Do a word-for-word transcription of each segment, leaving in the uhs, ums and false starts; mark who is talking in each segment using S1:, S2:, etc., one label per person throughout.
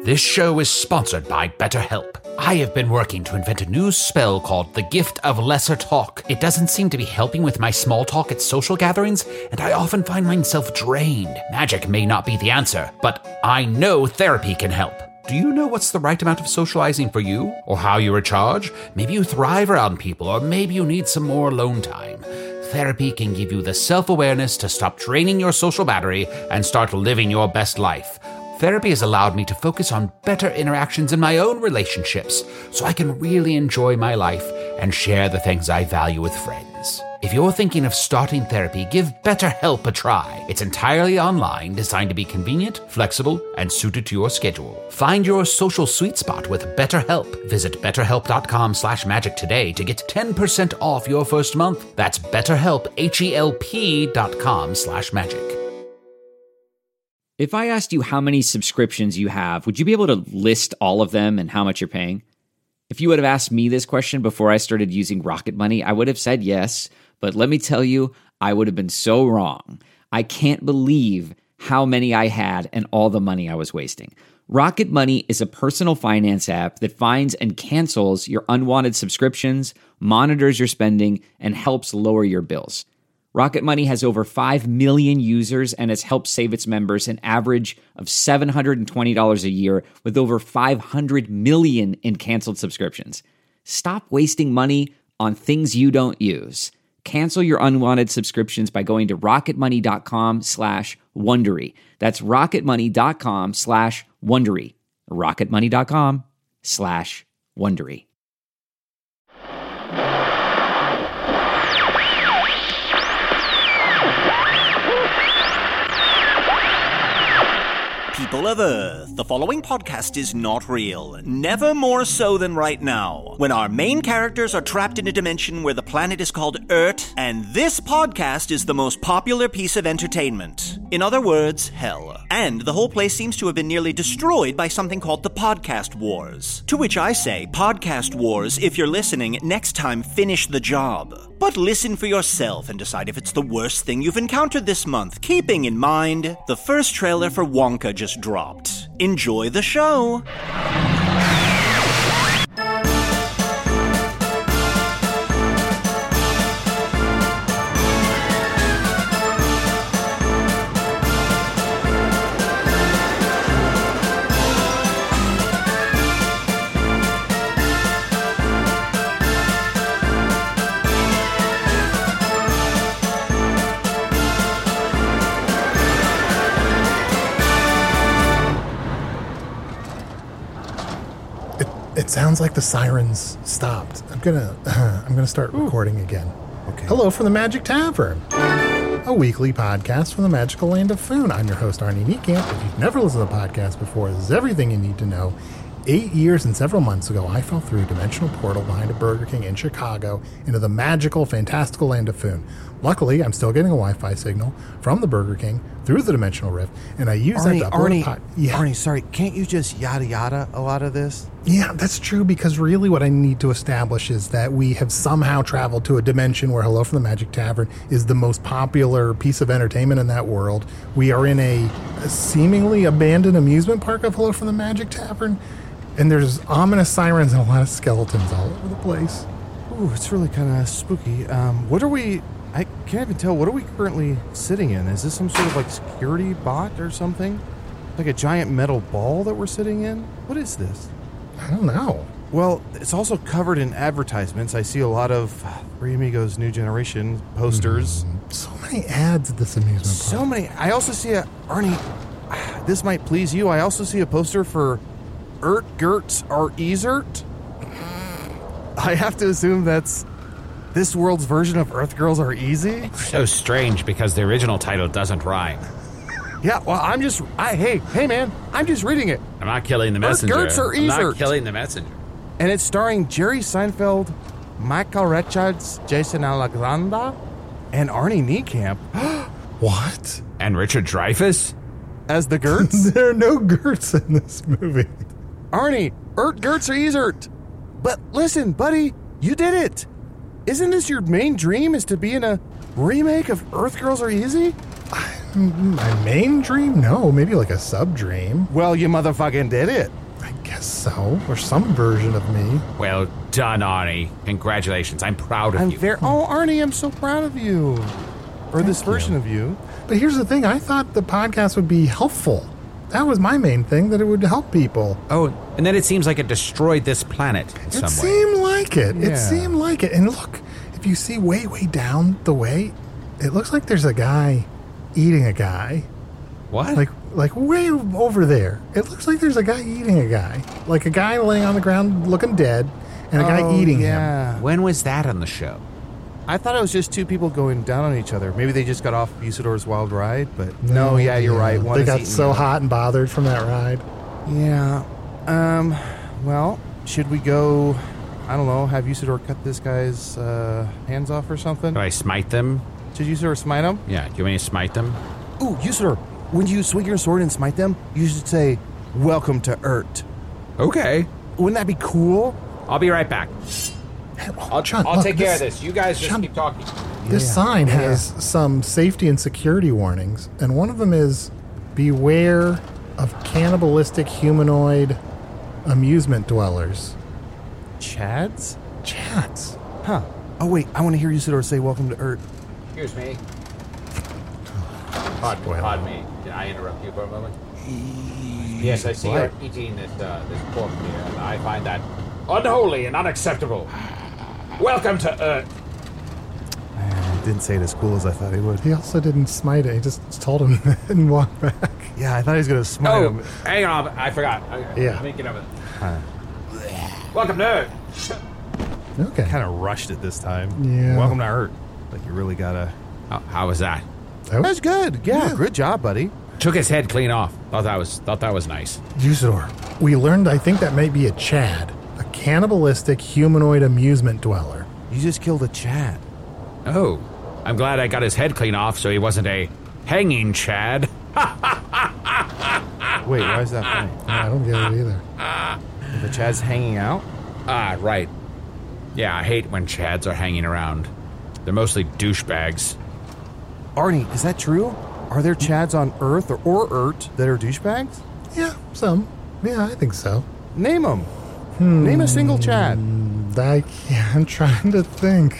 S1: This show is sponsored by BetterHelp. I have been working to invent a new spell called the Gift of Lesser Talk. It doesn't seem to be helping with my small talk at social gatherings, and I often find myself drained. Magic may not be the answer, but I know therapy can help. Do you know what's the right amount of socializing for you? Or how you recharge? Maybe you thrive around people, or maybe you need some more alone time. Therapy can give you the self-awareness to stop draining your social battery and start living your best life. Therapy has allowed me to focus on better interactions in my own relationships, so I can really enjoy my life and share the things I value with friends. If you're thinking of starting therapy, give BetterHelp a try. It's entirely online, designed to be convenient, flexible, and suited to your schedule. Find your social sweet spot with BetterHelp. Visit betterhelp.com slash magic today to get ten percent off your first month. That's BetterHelp, H-E-L-P dot com slash magic.
S2: If I asked you how many subscriptions you have, would you be able to list all of them and how much you're paying? If you would have asked me this question before I started using Rocket Money, I would have said yes, but let me tell you, I would have been so wrong. I can't believe how many I had and all the money I was wasting. Rocket Money is a personal finance app that finds and cancels your unwanted subscriptions, monitors your spending, and helps lower your bills. Rocket Money has over five million users and has helped save its members an average of seven hundred twenty dollars a year with over five hundred million in canceled subscriptions. Stop wasting money on things you don't use. Cancel your unwanted subscriptions by going to rocketmoney.com slash Wondery. That's rocketmoney.com slash Wondery. rocketmoney.com slash Wondery.
S3: People of Earth, the following podcast is not real. Never more so than right now, when our main characters are trapped in a dimension where the planet is called Earth, and this podcast is the most popular piece of entertainment. In other words, hell. And the whole place seems to have been nearly destroyed by something called the Podcast Wars. To which I say, Podcast Wars, if you're listening, next time finish the job. But listen for yourself and decide if it's the worst thing you've encountered this month, keeping in mind the first trailer for Wonka just dropped. Enjoy the show!
S4: It sounds like the sirens stopped. I'm gonna, uh, I'm gonna start Ooh. recording again.
S5: Okay.
S4: Hello from the Magic Tavern, a weekly podcast from the magical land of Foon. I'm your host, Arnie Niekamp. If you've never listened to the podcast before, this is everything you need to know. Eight years and several months ago, I fell through a dimensional portal behind a Burger King in Chicago into the magical, fantastical land of Foon. Luckily, I'm still getting a Wi-Fi signal from the Burger King through the dimensional rift, and I use
S5: Arnie,
S4: that to
S5: Arnie,
S4: pod- yeah.
S5: Arnie, sorry, can't you just yada yada a lot of this?
S4: Yeah, that's true, because really what I need to establish is that we have somehow traveled to a dimension where Hello from the Magic Tavern is the most popular piece of entertainment in that world. We are in a, a seemingly abandoned amusement park of Hello from the Magic Tavern, and there's ominous sirens and a lot of skeletons all over the place.
S5: Ooh, it's really kind of spooky. Um, what are we... I can't even tell. What are we currently sitting in? Is this some sort of like security bot or something? Like a giant metal ball that we're sitting in? What is this?
S4: I don't know.
S5: Well, it's also covered in advertisements. I see a lot of Three Amigos New Generation posters.
S4: Mm, so many ads at this amusement park.
S5: So many. I also see a... Arnie, this might please you. I also see a poster for Ert Gertz or Ezert. I have to assume that's this world's version of Earth Girls Are Easy.
S1: It's so strange because the original title doesn't rhyme.
S5: Yeah, well, I'm just... I Hey, hey, man, I'm just reading it.
S1: I'm not killing the messenger.
S5: Earth Gertz or
S1: I'm not
S5: Ezert.
S1: killing the messenger.
S5: And it's starring Jerry Seinfeld, Michael Richards, Jason Alexander, and Arnie Niekamp.
S4: What?
S1: And Richard Dreyfuss?
S5: As the Gertz?
S4: There are no Gertz in this movie.
S5: Arnie, Ert Gertz or Ezert. But listen, buddy, you did it. Isn't this your main dream, is to be in a remake of Earth Girls Are Easy?
S4: My main dream? No, maybe like a sub-dream.
S5: Well, you motherfucking did it.
S4: I guess so. Or some version of me.
S1: Well done, Arnie. Congratulations. I'm proud of
S5: I'm
S1: you.
S5: very. Oh, Arnie, I'm so proud of you. Or this
S4: Thank
S5: version
S4: you.
S5: of you.
S4: But here's the thing. I thought the podcast would be helpful. That was my main thing, that it would help people.
S1: Oh, and then it seems like it destroyed this planet in
S4: It
S1: some way.
S4: seemed like it.
S5: Yeah.
S4: It seemed like it. And look, if you see way, way down the way, it looks like there's a guy eating a guy.
S1: What?
S4: Like, like way over there. It looks like there's a guy eating a guy. Like a guy laying on the ground looking dead, and a guy
S5: Oh,
S4: eating him.
S5: yeah.
S1: when was that on the show?
S5: I thought it was just two people going down on each other. Maybe they just got off Usador's Wild Ride, but no, yeah, you're right. One
S4: They
S5: is
S4: got
S5: eating
S4: so
S5: the other.
S4: hot and bothered from that ride.
S5: Yeah. Um. Well, should we go? I don't know. Have Usador cut this guy's uh, hands off or something?
S1: Did I smite them?
S5: Should Usador smite him?
S1: Yeah, do you want me to smite them?
S5: Ooh, Usador. When you swing your sword and smite them, you should say, "Welcome to Urt."
S1: Okay.
S5: Wouldn't that be cool?
S1: I'll be right back.
S4: Hey, well,
S1: I'll,
S4: John,
S1: I'll
S4: look,
S1: take care of
S4: this-
S1: this. You guys just
S4: John-
S1: keep talking.
S4: This
S5: Yeah.
S4: sign
S5: Yeah.
S4: has some safety and security warnings, and one of them is beware of cannibalistic humanoid amusement dwellers.
S5: Chads?
S4: Chats.
S5: Huh. Oh wait, I want to hear Usador say, "Welcome to Urt."
S1: Excuse me. Pardon,
S4: Well.
S1: pardon me. Did I interrupt you for a moment? Yes, I see you're eating this, uh, this pork here, and I find that unholy and unacceptable. Welcome to Earth.
S5: I didn't say it as cool as I thought he would.
S4: He also didn't smite it. He just told him and walked back.
S5: Yeah, I thought he was gonna smite
S1: Oh,
S5: him.
S1: hang on. I forgot. Okay,
S4: Yeah.
S1: Let me get over there.
S5: Huh.
S1: Welcome to Earth.
S4: Okay.
S5: Kind of rushed it this time.
S4: Yeah.
S5: Welcome to Urt. Like you really gotta.
S1: How, how was that?
S4: Oh,
S5: That's good. Yeah,
S4: Yeah.
S5: good job, buddy.
S1: Took his head clean off. Thought that was thought that was nice.
S4: Usador, we learned I think that may be a Chad, a cannibalistic humanoid amusement dweller.
S5: You just killed a Chad.
S1: Oh, I'm glad I got his head clean off, so he wasn't a hanging Chad.
S5: Wait, why is that funny?
S4: I don't get it either.
S5: The Chad's hanging out?
S1: Ah, right. Yeah, I hate when Chads are hanging around. They're mostly douchebags.
S5: Arnie, is that true? Are there Chads on Earth or, or Urt that are douchebags?
S4: Yeah, some. Yeah, I think so.
S5: Name them. Name a single Chad.
S4: I can't, I'm trying to think.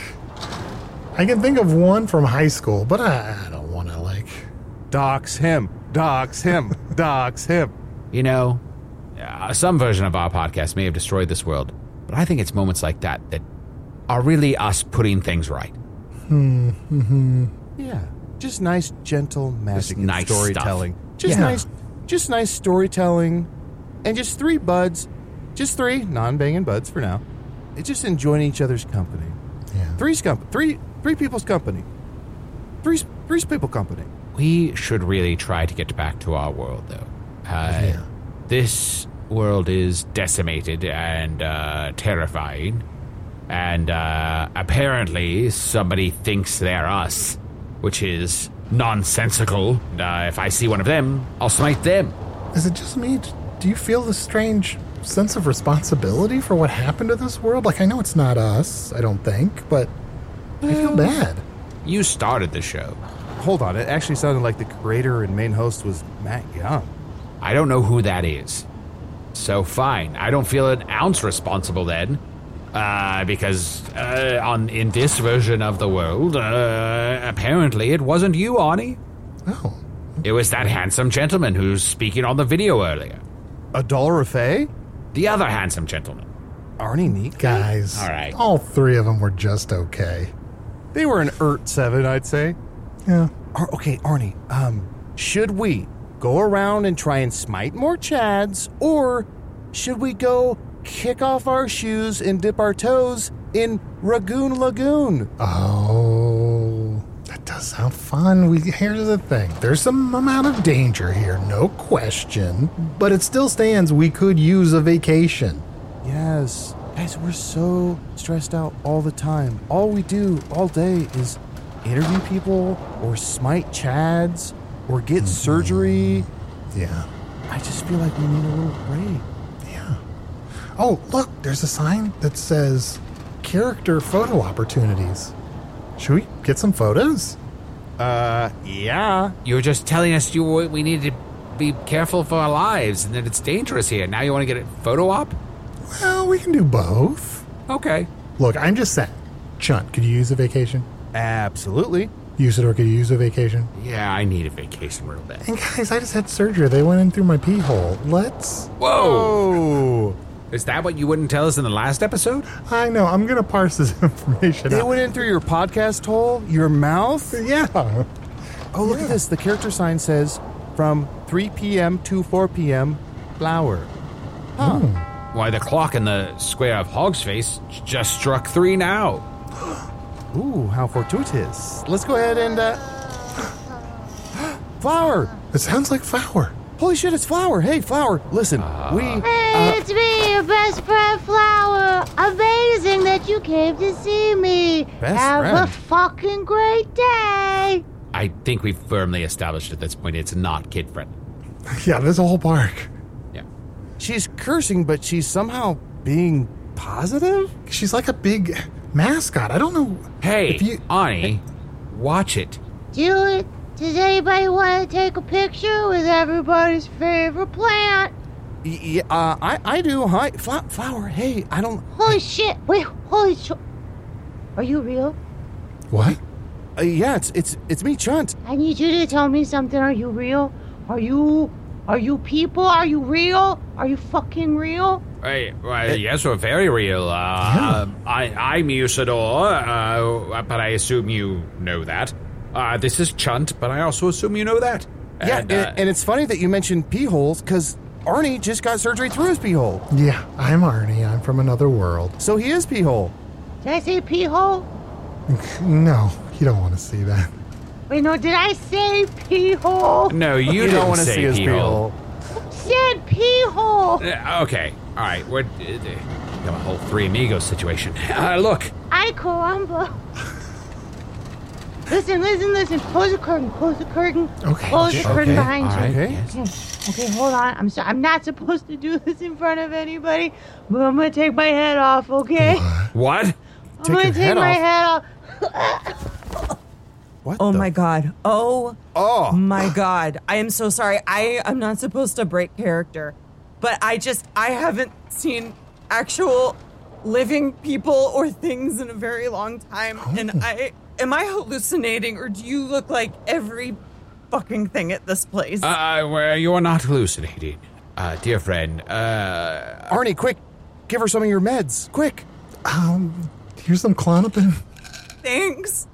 S4: I can think of one from high school, but I, I don't want to, like...
S5: Dox him. Dox him. Dox him.
S1: You know, uh, some version of our podcast may have destroyed this world, but I think it's moments like that that are really us putting things right.
S4: Hmm, mm-hmm.
S5: Yeah. Just nice, gentle magic
S1: Just
S5: and
S1: nice
S5: storytelling.
S1: stuff.
S5: Just
S4: Yeah.
S5: nice, just nice storytelling, and just three buds, just three non-banging buds for now. It's just enjoying each other's company.
S4: Yeah.
S5: Three's company. Three, three people's company. Three, three's people company.
S1: We should really try to get back to our world, though. Uh,
S4: Yeah.
S1: This world is decimated and uh, terrifying, and uh, apparently somebody thinks they're us, which is nonsensical. Uh, if I see one of them, I'll smite them.
S4: Is it just me? Do you feel this strange sense of responsibility for what happened to this world? Like, I know it's not us, I don't think, but I feel bad.
S1: You started the show.
S5: Hold on, it actually sounded like the creator and main host was Matt Young.
S1: I don't know who that is. So fine, I don't feel an ounce responsible then. Uh, because uh, on in this version of the world, uh, apparently it wasn't you, Arnie.
S4: Oh.
S1: It was that handsome gentleman who's speaking on the video earlier.
S5: A dollar a fay?
S1: The other handsome gentleman.
S5: Arnie Neek?
S4: Guys.
S1: All right.
S4: All three of them were just okay.
S5: They were an Urt seven, I'd say.
S4: Yeah.
S5: Ar- okay, Arnie, um, should we go around and try and smite more Chads, or should we go kick off our shoes and dip our toes in Ragoon Lagoon?
S4: Oh, that does sound fun. We here's the thing. There's some amount of danger here, no question. But it still stands. We could use a vacation.
S5: Yes. Guys, we're so stressed out all the time. All we do all day is interview people or smite Chads or get mm-hmm. surgery.
S4: Yeah.
S5: I just feel like we need a little break.
S4: Yeah. Oh, look, there's a sign that says character photo opportunities. Should we get some photos?
S5: Uh, yeah.
S1: You were just telling us you were, we needed to be careful for our lives and that it's dangerous here. Now you want to get a photo op?
S4: Well, we can do both.
S1: Okay.
S4: Look, I'm just saying. Chunt, could you use a vacation?
S5: Absolutely.
S4: Usador, could you use a vacation?
S1: Yeah, I need a vacation real bad.
S4: And guys, I just had surgery. They went in through my pee hole. Let's...
S1: Whoa!
S5: Oh.
S1: Is that what you wouldn't tell us in the last episode?
S4: I know. I'm going to parse this information
S5: They
S4: out.
S5: went in through your podcast hole, your mouth.
S4: Yeah.
S5: Oh, look at this. The character sign says from three p.m. to four p.m. flower. Huh.
S1: Why, the clock in the square of Hog's Face j- just struck three now.
S5: Ooh, how fortuitous. Let's go ahead and, uh... Flower!
S4: It sounds like flour.
S5: Holy shit, it's Flower. Hey, Flower, listen, we...
S6: Hey,
S5: uh,
S6: it's me, your best friend Flower. Amazing that you came to see me.
S5: Best
S6: Have
S5: friend?
S6: a fucking great day.
S1: I think we've firmly established at this point it's not kid-friendly.
S4: Yeah, there's a whole park.
S1: Yeah.
S5: she's cursing, but she's somehow being positive?
S4: She's like a big mascot. I don't know.
S1: Hey,
S4: If you-
S1: Ani, watch it.
S6: Do it. Does anybody want to take a picture with everybody's favorite plant?
S5: Y- Yeah, uh, I, I do. Hi, Fla- Flower. Hey, I don't...
S6: Holy shit. Wait, holy shit. Are you real?
S4: What?
S5: Uh, yeah, it's it's it's me, Chunt.
S6: I need you to tell me something. Are you real? Are you... Are you people? Are you real? Are you fucking real?
S1: Hey, uh, yes, we're very real. Uh, uh, I, I'm Usador, uh, but I assume you know that. Uh, this is Chunt, but I also assume you know that.
S5: Yeah,
S1: And,
S5: and,
S1: uh,
S5: and it's funny that you mentioned pee holes, because Arnie just got surgery through his pee hole.
S4: Yeah, I'm Arnie. I'm from another world.
S5: So he is pee hole.
S6: Did I say pee hole?
S4: No, you don't want to see that.
S6: Wait, no, did I say pee hole?
S1: no, you,
S5: You
S1: didn't
S5: don't want to
S1: say
S5: see his pee
S1: pee-hole.
S5: hole.
S6: Said pee hole.
S1: Uh, okay, all right, we're uh, got a whole Three Amigos situation. Uh, look,
S6: Ay, caramba. Listen, listen, listen. Close the curtain. Close the curtain.
S4: Okay,
S6: Close the
S4: okay,
S6: curtain
S1: okay,
S6: behind
S1: all
S6: you.
S1: right,
S5: Okay.
S1: yes.
S6: Okay, hold on. I'm sorry. I'm not supposed to do this in front of anybody, but I'm gonna take my head off. Okay?
S1: What?
S6: I'm
S5: Take
S6: gonna
S5: your
S6: take
S5: head
S6: my
S5: off?
S6: head off.
S5: What
S7: Oh
S5: the-
S7: my god. Oh
S5: Oh.
S7: my god. I am so sorry. I am not supposed to break character. But I just I haven't seen actual living people or things in a very long time. And I am I hallucinating or do you look like every fucking thing at this place?
S1: Uh, well, you are not hallucinating, uh, dear friend. Uh,
S5: Arnie, quick. Give her some of your meds. Quick.
S4: Um, here's some Klonopin.
S7: Thanks.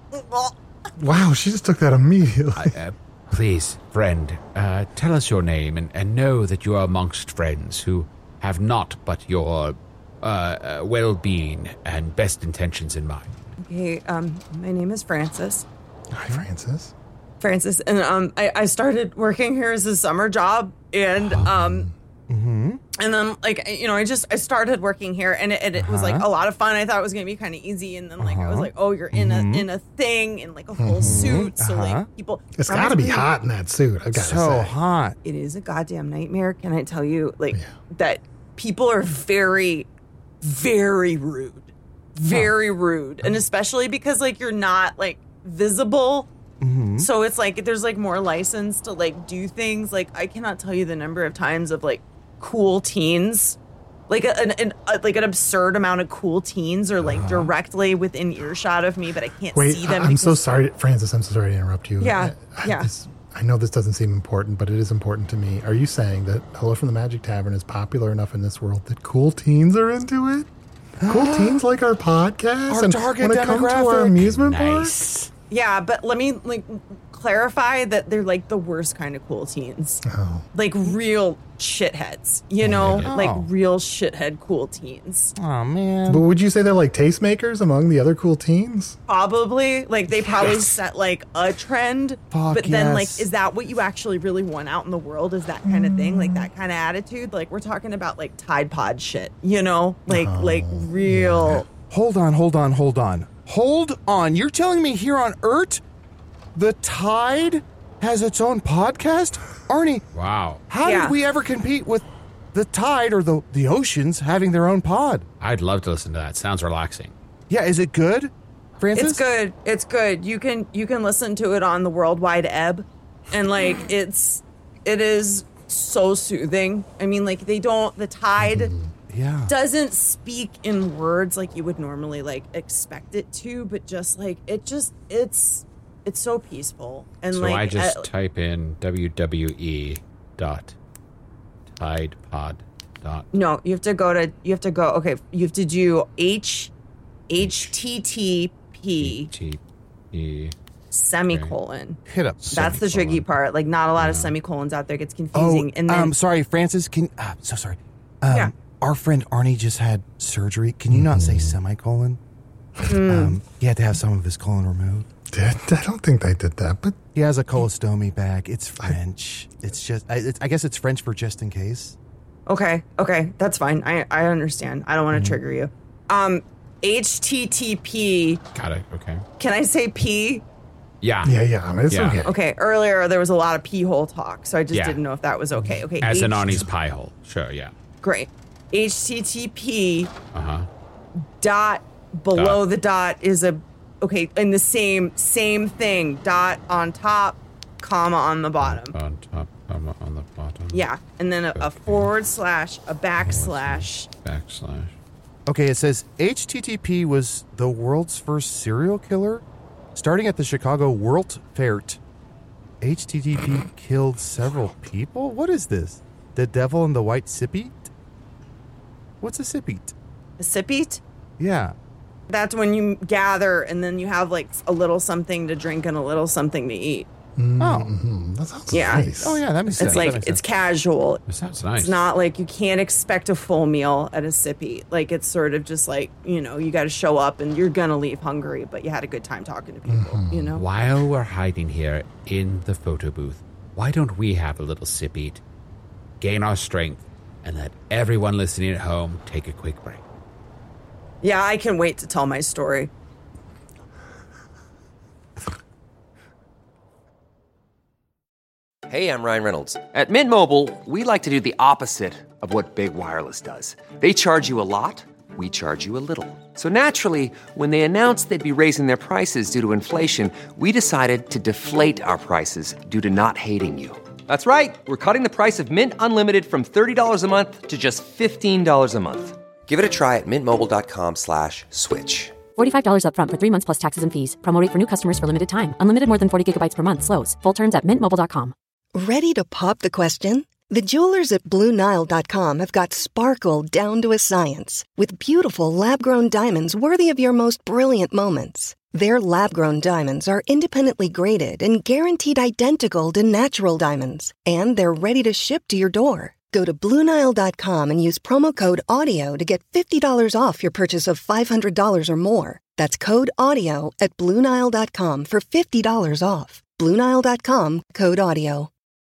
S4: Wow, she just took that immediately.
S1: uh, please, friend, uh, tell us your name and, and know that you are amongst friends who have not but your uh, uh, well-being and best intentions in mind.
S7: Okay, um my name is Francis.
S4: Hi, Francis.
S7: Francis, and um, I, I started working here as a summer job, and um, and then like you know, I just I started working here, and it, and it was like a lot of fun. I thought it was gonna be kind of easy, and then like I was like, oh, you're in a in a thing in like a full suit, so
S5: Uh-huh.
S7: like people.
S4: It's got to be hot in that suit, I've got to
S5: So
S4: say.
S5: hot.
S7: It is a goddamn nightmare. Can I tell you, like that people are very, very rude, very rude, and especially because like you're not like visible. So it's like there's like more license to like do things. Like I cannot tell you the number of times of like cool teens, like a, an, an a, like an absurd amount of cool teens are like directly within earshot of me, but I can't
S4: Wait,
S7: see them.
S4: I'm so
S7: because-
S4: sorry, Francis. I'm so sorry to interrupt you.
S7: Yeah,
S4: I, I,
S7: yeah.
S4: This, I know this doesn't seem important, but it is important to me. Are you saying that Hello from the Magic Tavern is popular enough in this world that cool teens are into it? Cool teens like our podcast
S5: Our
S4: and
S5: target
S4: want to come to our
S5: demographic.
S4: amusement park?
S1: Nice.
S7: Yeah, but let me like clarify that they're like the worst kind of cool teens.
S4: Oh.
S7: Like real shitheads, you know?
S5: Oh.
S7: Like real shithead cool teens.
S5: Oh, man.
S4: But would you say they're like tastemakers among the other cool teens?
S7: Probably. Like they probably set like a trend.
S5: Fuck
S7: but then like
S5: yes.
S7: is that what you actually really want out in the world? Is that kind of thing? Like that kind of attitude? Like we're talking about like Tide Pod shit, you know? Like like real
S5: Hold on, hold on, hold on. Hold on. You're telling me here on Earth, the Tide has its own podcast? Arnie,
S1: Wow.
S5: how
S7: Yeah.
S5: did we ever compete with the Tide or the, the oceans having their own pod?
S1: I'd love to listen to that. Sounds relaxing.
S5: Yeah, is it good? Francis?
S7: It's good. It's good. You can you can listen to it on the World Wide Ebb, and like it's it is so soothing. I mean, like they don't the tide
S5: Yeah.
S7: doesn't speak in words like you would normally like expect it to, but just like it just it's it's so peaceful and
S8: So
S7: like
S8: I just
S7: uh,
S8: type in W W E dot tidepod dot.
S7: no, you have to go to you have to go. Okay, you have to do H H T T P
S8: T E.
S7: semicolon.
S5: Hit up.
S7: That's the tricky part. Like, not a lot of semicolons out there. It gets confusing.
S5: Oh,
S7: and then,
S5: um, sorry, Francis. Can uh, so sorry. Um,
S7: Yeah.
S5: Our friend Arnie just had surgery. Can you not say semicolon? Um, he had to have some of his colon removed.
S4: Did, I don't think they did that, but
S5: He has a colostomy bag. It's French. It's just. I, it's, I guess it's French for just in case.
S7: okay, okay, that's fine. I I understand. I don't want to
S5: Mm-hmm.
S7: trigger you. Um, H T T P.
S8: Got it. Okay.
S7: Can I say P?
S8: Yeah.
S4: yeah, yeah, it's
S8: Yeah.
S7: Oh,
S4: okay.
S7: Okay. Earlier there was a lot of P hole talk, so I just
S8: Yeah.
S7: didn't know if that was okay. Okay.
S8: As in
S7: H-
S8: Arnie's pie hole. Sure. Yeah.
S7: Great. H T T P
S8: Uh huh.
S7: dot below
S8: Dot.
S7: the dot is a okay in the same same thing. Dot on top, comma on the bottom.
S8: On top, comma on the bottom.
S7: Yeah, and then a, a
S8: Okay.
S7: forward slash, a backslash.
S8: Backslash.
S5: Okay, it says H T T P was the world's first serial killer, starting at the Chicago World Fair. H T T P killed several people. What is this? The Devil in the White Sippy? What's a sippy?
S7: A sippy?
S5: Yeah.
S7: That's when you gather and then you have like a little something to drink and a little something to eat.
S5: Oh.
S4: Mm, that sounds
S7: Yeah.
S4: nice.
S5: Oh yeah, that makes sense.
S7: It's
S5: That
S7: like
S5: makes
S7: it's
S5: sense.
S7: casual.
S8: That sounds nice.
S7: It's not like you can't expect a full meal at a sippy. Like it's sort of just like, you know, you got to show up and you're going to leave hungry, but you had a good time talking to people, you know?
S8: While we're hiding here in the photo booth, why don't we have a little sip eat, gain our strength, and let everyone listening at home take a quick break?
S7: Yeah, I can wait to tell my story.
S9: Hey, I'm Ryan Reynolds. At Mint Mobile, we like to do the opposite of what Big Wireless does. They charge you a lot, we charge you a little. So naturally, when they announced they'd be raising their prices due to inflation, we decided to deflate our prices due to not hating you. That's right. We're cutting the price of Mint Unlimited from thirty dollars a month to just fifteen dollars a month. Give it a try at mintmobile.com slash switch.
S10: forty-five dollars up front for three months plus taxes and fees. Promo rate for new customers for limited time. Unlimited more than forty gigabytes per month. Slows full terms at mint mobile dot com.
S11: Ready to pop the question? The jewelers at Blue Nile dot com have got sparkle down to a science with beautiful lab-grown diamonds worthy of your most brilliant moments. Their lab-grown diamonds are independently graded and guaranteed identical to natural diamonds, and they're ready to ship to your door. Go to Blue Nile dot com and use promo code AUDIO to get fifty dollars off your purchase of five hundred dollars or more. That's code AUDIO at Blue Nile dot com for fifty dollars off. Blue Nile dot com, code AUDIO.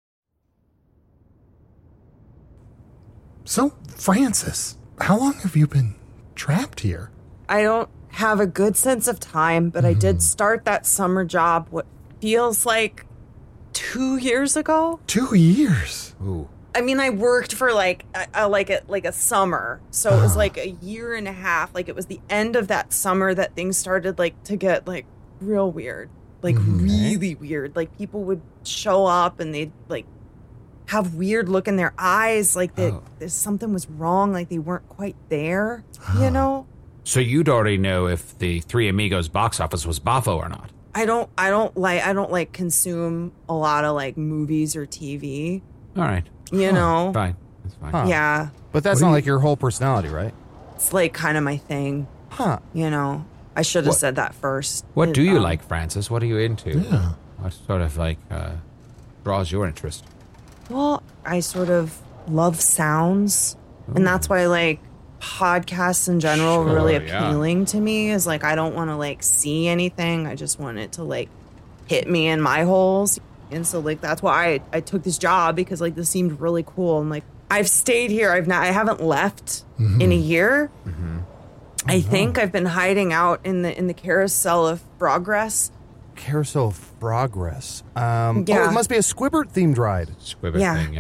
S4: So, Francis, how long have you been trapped here?
S7: I don't have a good sense of time, but I did start that summer job what feels like two years ago.
S4: Two years.
S8: Ooh.
S7: I mean, I worked for like a, a like a like a summer, so it was like a year and a half. Like it was the end of that summer that things started like to get like real weird, like really weird. Like people would show up and they'd like have weird look in their eyes, like that
S8: Oh.
S7: there's something was wrong, like they weren't quite there, you know.
S8: So you'd already know if the Three Amigos box office was boffo or not.
S7: I don't I don't like I don't like consume a lot of like movies or T V,
S8: All right.
S7: you know.
S8: Fine. That's fine.
S5: Huh.
S7: Yeah,
S5: But that's
S4: What do
S5: not
S4: you-
S5: like your whole personality, right?
S7: it's like kind of my thing,
S5: Huh.
S7: you know. I should have
S8: What-
S7: said that first.
S8: What
S7: It,
S8: do you
S7: um,
S8: like, Francis? What are you into?
S4: Yeah.
S8: What sort of like uh, draws your interest?
S7: Well, I sort of love sounds, and that's why like podcasts in general are really
S8: Sure, yeah.
S7: appealing to me. Is like I don't want to like see anything. I just want it to like hit me in my holes, and so like that's why I, I took this job because like this seemed really cool, and like I've stayed here. I've not. I haven't left in a year. I think I've been hiding out in the in the carousel of progress.
S5: Carousel of Progress. Um,
S7: Yeah.
S5: Oh, it must be a Squibbert themed ride.
S8: Squibbit
S7: Yeah.
S8: thing, yeah.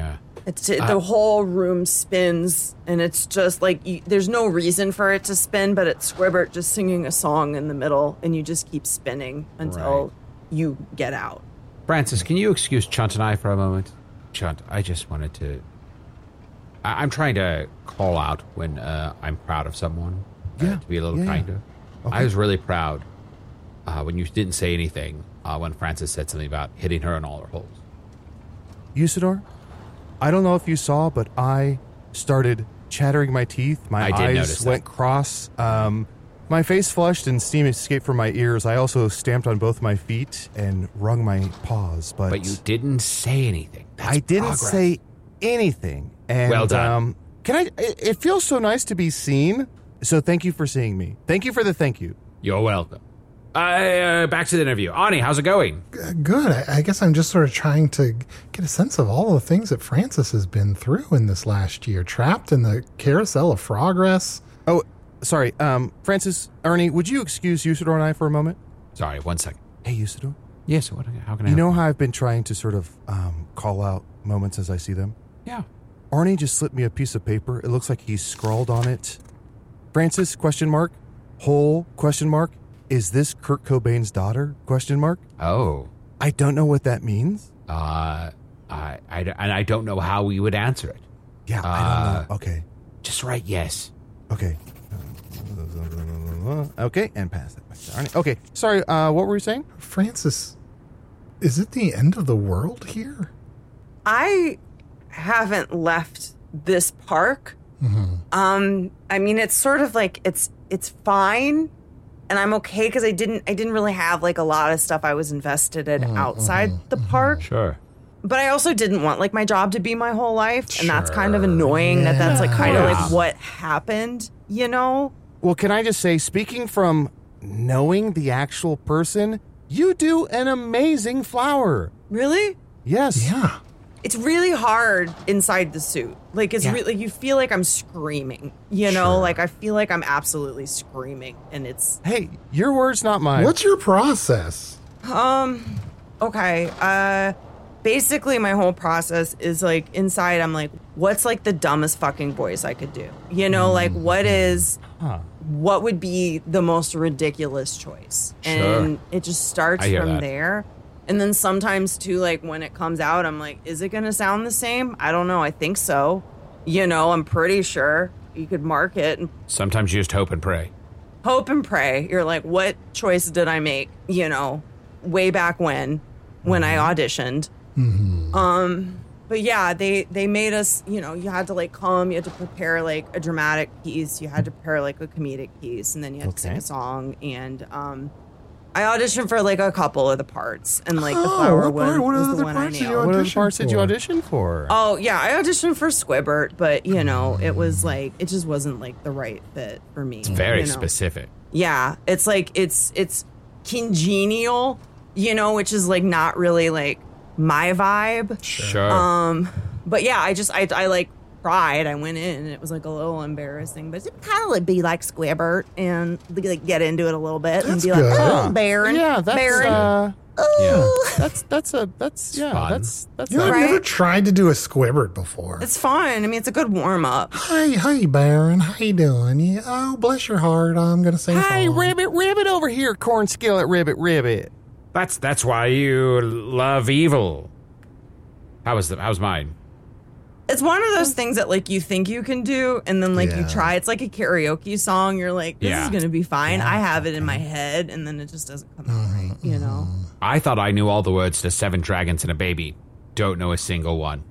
S7: It's it, the whole room spins, and it's just like you, there's no reason for it to spin, but it's Squibbert just singing a song in the middle, and you just keep spinning until
S8: Right.
S7: you get out.
S8: Francis, can you excuse Chunt and I for a moment? Chunt, I just wanted to... I- I'm trying to call out when uh, I'm proud of someone. Uh,
S5: Yeah.
S8: To be a little
S5: Yeah, yeah.
S8: kinder.
S5: Okay.
S8: I was really proud uh, when you didn't say anything uh, when Francis said something about hitting her in all her holes.
S5: Usador, I don't know if you saw, but I started chattering my teeth. My
S8: I did
S5: eyes
S8: notice that.
S5: went cross. Um, my face flushed and steam escaped from my ears. I also stamped on both my feet and wrung my paws. But,
S8: But you didn't say anything. That's
S5: I didn't
S8: progress.
S5: say anything. And,
S8: Well done.
S5: Um, can I? It, it feels so nice to be seen. So thank you for seeing me. Thank you for the thank you.
S8: You're welcome. Uh, back to the interview. Ani, how's it going?
S4: Good. I, I guess I'm just sort of trying to get a sense of all the things that Francis has been through in this last year. Trapped in the carousel of progress.
S5: Oh, sorry. Um, Francis, Ernie, would you excuse Usador and I for a moment?
S8: Sorry, one second.
S5: Hey, Usador.
S8: Yes, what, how can I
S5: You
S8: help
S5: know how I've been trying to sort of um, call out moments as I see them?
S8: Yeah.
S5: Arnie just slipped me a piece of paper. It looks like he's scrawled on it. Francis, question mark. Hole, question mark. Is this Kurt Cobain's daughter, question mark?
S8: Oh.
S5: I don't know what that means.
S8: Uh, I, I, and I don't know how we would answer it.
S5: Yeah, I
S8: Uh,
S5: don't know. Okay.
S8: Just write yes.
S5: Okay. Okay, and pass that back to Arnie. Okay, sorry, uh, what were you saying?
S4: Francis, is it the end of the world here?
S7: I haven't left this park. Um, I mean, it's sort of like it's it's fine, and I'm okay because I didn't I didn't really have like a lot of stuff I was invested in outside the park.
S8: Sure.
S7: But I also didn't want like my job to be my whole life, and that's kind of annoying that that's like kind of
S8: Yeah.
S7: like what happened, you know?
S5: Well, can I just say, speaking from knowing the actual person, you do an amazing flower.
S7: Really?
S5: Yes.
S4: Yeah.
S7: It's really hard inside the suit. Like it's
S8: Yeah.
S7: really you feel like I'm screaming, you know?
S4: Sure.
S7: Like I feel like I'm absolutely screaming, and it's
S5: Hey, your words, not mine.
S4: What's your process?
S7: Um, okay. Uh, basically, my whole process is like inside, I'm like, what's like the dumbest fucking voice I could do? You know, like what is,
S5: Huh.
S7: what would be the most ridiculous choice?
S8: Sure.
S7: And it just starts
S8: I hear
S7: from
S8: that.
S7: there. And then sometimes too, like when it comes out, I'm like, is it going to sound the same? I don't know. I think so. You know, I'm pretty sure you could mark it and
S8: Sometimes you just hope and pray.
S7: hope and pray. You're like, what choice did I make? You know, way back when, when I auditioned. Um, but yeah, they they made us. You know, you had to like come. You had to prepare like a dramatic piece. You had to prepare like a comedic piece, and then you had to sing
S5: Okay.
S7: a song. And um, I auditioned for like a couple of the parts, and like the
S4: Oh,
S7: flower
S4: what
S7: one
S4: part- what
S7: was
S4: other
S7: the one I
S4: parts did you
S7: nailed.
S5: What other
S4: audition
S5: parts did you
S4: for?
S5: audition for?
S7: Oh yeah, I auditioned for Squibbert, but you know, it was like it just wasn't like the right fit for me.
S8: It's very
S7: you know?
S8: specific.
S7: Yeah, it's like it's it's congenial, you know, which is like not really like my vibe.
S8: Sure.
S7: Um, but yeah, I just I I like cried. I went in and it was like a little embarrassing, but it kind of like be like Squibbert and like get into it a little bit and
S4: That's
S7: be like,
S4: good.
S7: oh, Baron,
S5: yeah, that's
S7: Baron.
S5: uh,
S8: yeah.
S5: that's that's a that's yeah,
S8: fun.
S5: that's that's
S4: You know,
S5: a-
S4: I've never
S7: Right?
S4: tried to do a Squibbert before.
S7: It's fun. I mean, it's a good warm up.
S4: Hi, hi, Baron. How you doing? Yeah, oh, bless your heart. I'm gonna sing a
S5: Hey,
S4: song.
S5: ribbit, ribbit over here, corn skillet, ribbit, ribbit.
S8: That's that's why you love evil. How was the how's mine?
S7: It's one of those things that like you think you can do, and then like you
S4: Yeah.
S7: try. It's like a karaoke song. You're like, this
S8: Yeah.
S7: is gonna be fine. I have it in my head, and then it just doesn't come out right. You know.
S8: I thought I knew all the words to Seven Dragons and a Baby. Don't know a single one.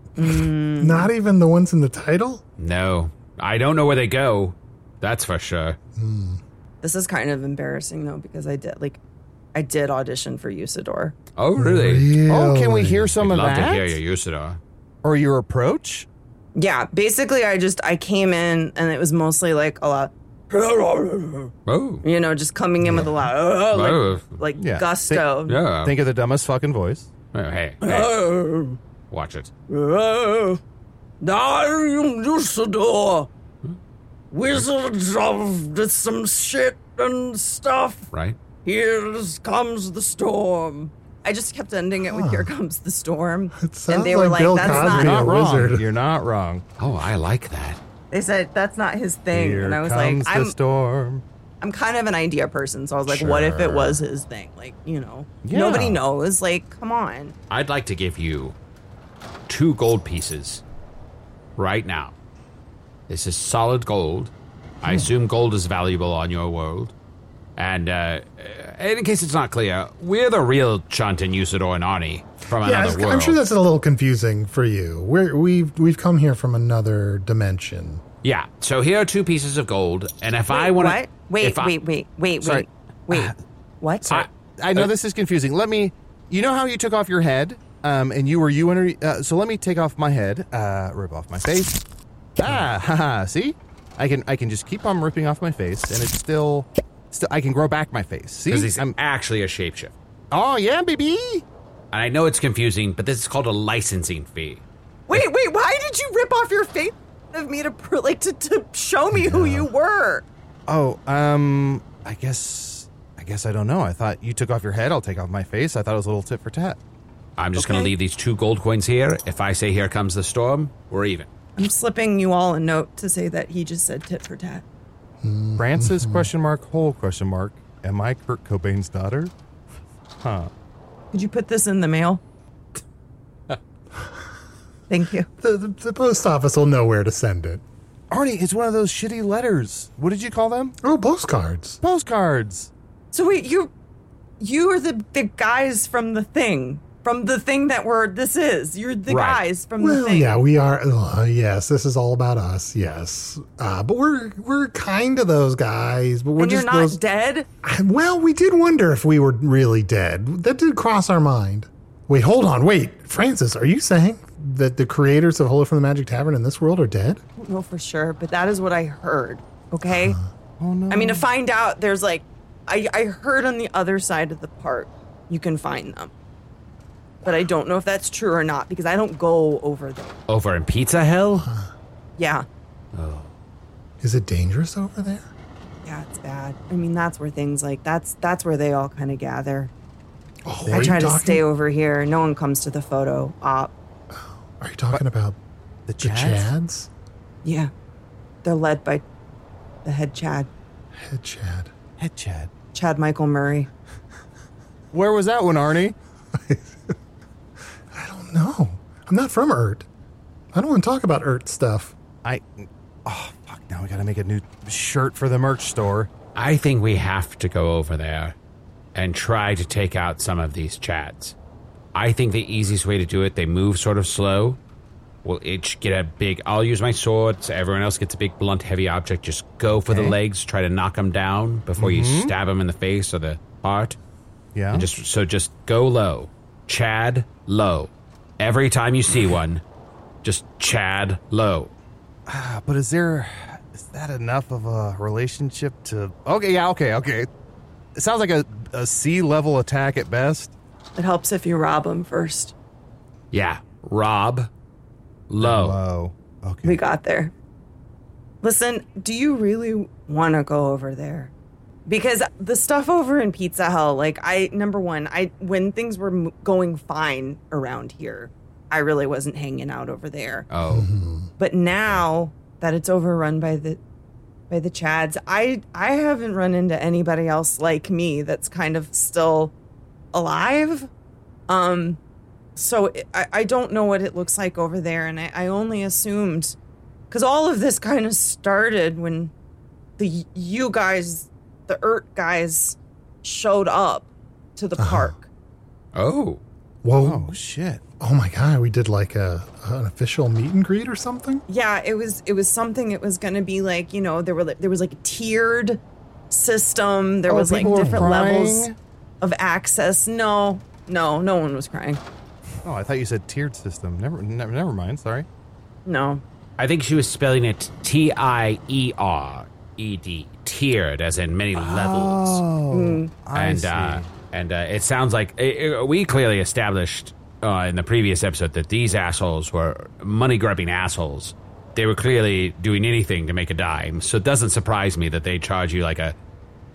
S4: Not even the ones in the title?
S8: No. I don't know where they go. That's for sure.
S7: This is kind of embarrassing though because I did like, I did audition for Usador.
S8: Oh, really?
S4: Really?
S5: Oh, can we hear some
S8: I'd
S5: of
S8: love
S5: that?
S8: to hear you, Usador.
S5: Or your approach?
S7: Yeah, basically I just I came in and it was mostly like a lot,
S8: Oh.
S7: you know, just coming in with a lot, uh, like,
S8: Oh.
S7: like
S5: Yeah.
S7: gusto.
S8: Yeah.
S5: Think of the dumbest fucking voice.
S8: Oh, hey, hey. Watch it.
S7: Uh, I'm Usador, wizard of some shit and stuff.
S8: Right?
S7: Here comes the storm. I just kept ending it with "Here comes the storm,"
S4: It sounds
S7: and they were
S4: like
S7: like,
S4: Bill
S7: "That's
S4: Cosby,
S7: not."
S5: You're not
S4: a
S5: wrong.
S4: wizard.
S5: You're not wrong.
S8: Oh, I like that.
S7: They said that's not his thing,
S5: Here
S7: and I was
S5: comes
S7: like,
S5: the
S7: "I'm
S5: storm.
S7: I'm kind of an idea person, so I was like, what if it
S4: Sure.
S7: was his thing? Like, you know,
S5: Yeah.
S7: nobody knows. Like, come on."
S8: I'd like to give you two gold pieces right now. This is solid gold. I assume gold is valuable on your world. And uh, in case it's not clear, we're the real Chunt and Usador and Arnie from
S4: Yeah,
S8: another world.
S4: I'm sure that's a little confusing for you. We're, we've we've come here from another dimension.
S8: Yeah, so here are two pieces of gold, and if
S7: Wait,
S8: I want
S7: what? Wait, wait, wait, wait,
S5: Sorry.
S7: wait, wait. What?
S8: I,
S5: I know this is confusing. Let me. You know how you took off your head, um, and you were you under. Uh, so let me take off my head, uh, rip off my face. Ah, haha. See, I can I can just keep on ripping off my face, and it's still, still I can grow back my face. See,
S8: because he's
S5: I'm.
S8: actually a shapeshift.
S5: Oh yeah, baby.
S8: And I know it's confusing, but this is called a licensing fee.
S7: Wait, wait. Why did you rip off your face of me to pr- like to, to show me who you were?
S5: Oh, um, I guess I guess I don't know. I thought you took off your head. I'll take off my face. I thought it was a little tit for tat.
S8: I'm just
S7: Okay.
S8: going to leave these two gold coins here. If I say here comes the storm, we're even.
S7: I'm slipping you all a note to say that he just said tit for tat.
S5: Francis question mark whole question mark. Am I Kurt Cobain's daughter? Huh.
S7: Could you put this in the mail? Thank you.
S4: The, the, the post office will know where to send it.
S5: Arnie, it's one of those shitty letters. What did you call them?
S4: Oh, postcards.
S5: Postcards.
S7: So wait, you you are the the guys from the thing. From the thing that we're this is. You're the
S8: Right.
S7: guys from the
S4: Well,
S7: thing.
S4: yeah, we are. Uh, yes, this is all about us. Yes, uh, but we're we're kind of those guys. But we're
S7: And you're
S4: just
S7: not
S4: those.
S7: dead?
S4: Well, we did wonder if we were really dead. That did cross our mind. Wait, hold on. Wait, Francis, are you saying that the creators of Holy from the Magic Tavern in this world are dead?
S7: I don't know for sure, but that is what I heard. Okay?
S5: Oh no.
S7: I mean, to find out, there's like, I, I heard on the other side of the park, you can find them. But I don't know if that's true or not because I don't go over there.
S8: Over in Pizza Hell?
S7: Yeah.
S4: Is it dangerous over there?
S7: Yeah, it's bad. I mean, that's where things like, that's that's where they all kind of gather.
S4: Oh,
S7: I
S4: are you
S7: try to
S4: talking-
S7: stay over here. No one comes to the photo op.
S4: Are you talking about
S5: the
S4: the
S5: Chads?
S4: Chads?
S7: Yeah. They're led by the head Chad,
S4: Head Chad.
S5: Head Chad.
S7: Chad Michael Murray.
S5: Where was that one, Arnie?
S4: I don't know. I'm not from Urt. I don't want to talk about Urt stuff.
S5: I. Oh fuck! Now we gotta make a new shirt for the merch store.
S8: I think we have to go over there and try to take out some of these Chads. I think the easiest way to do it, they move sort of slow. We'll each get a big, I'll use my sword, so everyone else gets a big, blunt, heavy object. Just go for the
S5: Okay.
S8: legs, try to knock them down before you stab them in the face or the heart.
S5: Yeah.
S8: And just So just go low. Chad low. Every time you see one, just Chad low.
S5: Ah, but is there? Is that enough of a relationship to? Okay. Yeah. Okay. Okay. It sounds like a, a C level attack at best.
S7: It helps if you rob them first.
S8: Yeah, Rob low.
S5: Whoa. Okay.
S7: We got there. Listen, do you really want to go over there? Because the stuff over in Pizza Hell, like I, number one, I when things were m- going fine around here, I really wasn't hanging out over there.
S8: Oh.
S7: But now that it's overrun by the by the Chads, I I haven't run into anybody else like me that's kind of still alive. Um, so it, I I don't know what it looks like over there, and I, I only assumed because all of this kind of started when the you guys, the Urt guys, showed up to the park.
S8: Oh.
S4: Whoa.
S5: Oh shit.
S4: Oh my God, we did like a an official meet and greet or something?
S7: Yeah, it was it was something. It was going to be like, you know, there were like, there was like a tiered system. There
S5: Oh,
S7: was like
S5: people were
S7: different levels
S5: crying?
S7: of access. No, no, no one was crying.
S5: Oh, I thought you said tiered system. Never. Never. Never mind. Sorry.
S7: No.
S8: I think she was spelling it T I E R E D, tiered, as in many levels.
S5: Oh. I
S8: and
S5: see.
S8: uh, and uh, it sounds like it, it- we clearly established uh, in the previous episode that these assholes were money grubbing assholes. They were clearly doing anything to make a dime, so it doesn't surprise me that they charge you like a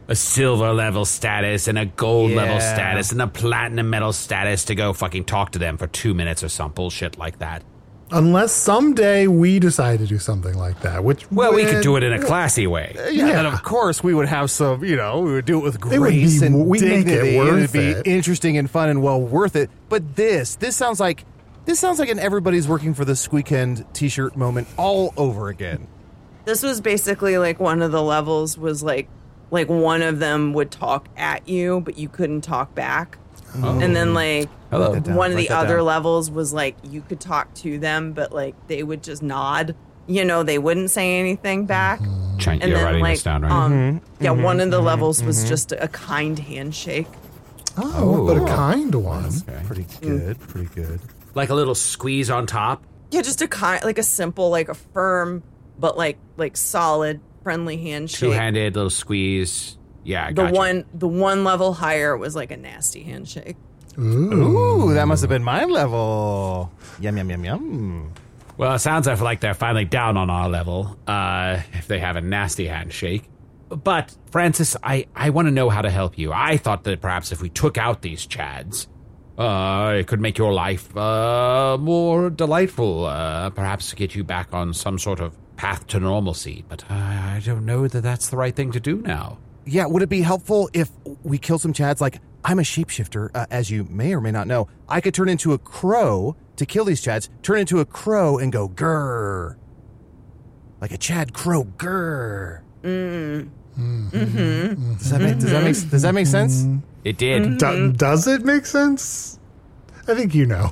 S8: a silver level status and a gold
S5: Yeah.
S8: level status and a platinum medal status to go fucking talk to them for two minutes or some bullshit like that.
S4: Unless someday we decide to do something like that, which
S8: Well, we
S4: would-
S8: could do it in a classy way.
S5: Yeah,
S4: Yeah.
S5: and of course we would have some, you know, we would do it with
S4: It would be-
S5: grace and
S4: we'd make it
S5: dignity, and
S4: worth
S5: it'd
S4: it.
S5: be interesting and fun and well worth it. But this, this sounds like, this sounds like an everybody's working for the Squeakend t-shirt moment all over again.
S7: This was basically like one of the levels was like, like one of them would talk at you, but you couldn't talk back.
S8: Oh.
S7: And then like
S8: Hello.
S5: Write that down,
S7: one of
S5: write
S7: the
S5: that
S7: other
S5: down.
S7: levels was like you could talk to them, but like they would just nod. You know, they wouldn't say anything back.
S8: Chant,
S7: And
S8: you're
S7: then
S8: writing
S7: like
S8: this down, right?
S7: um
S5: Mm-hmm.
S7: yeah, one of the levels was just a kind handshake.
S4: Oh, but a kind one.
S8: Okay.
S5: Pretty good, pretty good.
S8: Like a little squeeze on top.
S7: Yeah, just a kind like a simple, like a firm but like like solid, friendly handshake.
S8: Two-handed little squeeze. Yeah, I
S7: The
S8: gotcha.
S7: one the one level higher was like a nasty handshake.
S5: Ooh, that must have been my level. Yum, yum, yum, yum.
S8: Well, it sounds like they're finally down on our level, uh, if they have a nasty handshake. But, Francis, I, I want to know how to help you. I thought that perhaps if we took out these Chads, uh, it could make your life uh, more delightful, uh, perhaps get you back on some sort of path to normalcy. But uh, I don't know that that's the right thing to do now.
S5: Yeah, would it be helpful if we kill some Chads? Like, I'm a shapeshifter, uh, as you may or may not know. I could turn into a crow to kill these Chads, turn into a crow and go grrr. Like a Chad crow grrr.
S7: Mm.
S5: Mm-hmm. Does that make does that make does that make sense?
S8: It did.
S4: Do- does it make sense? I think you know.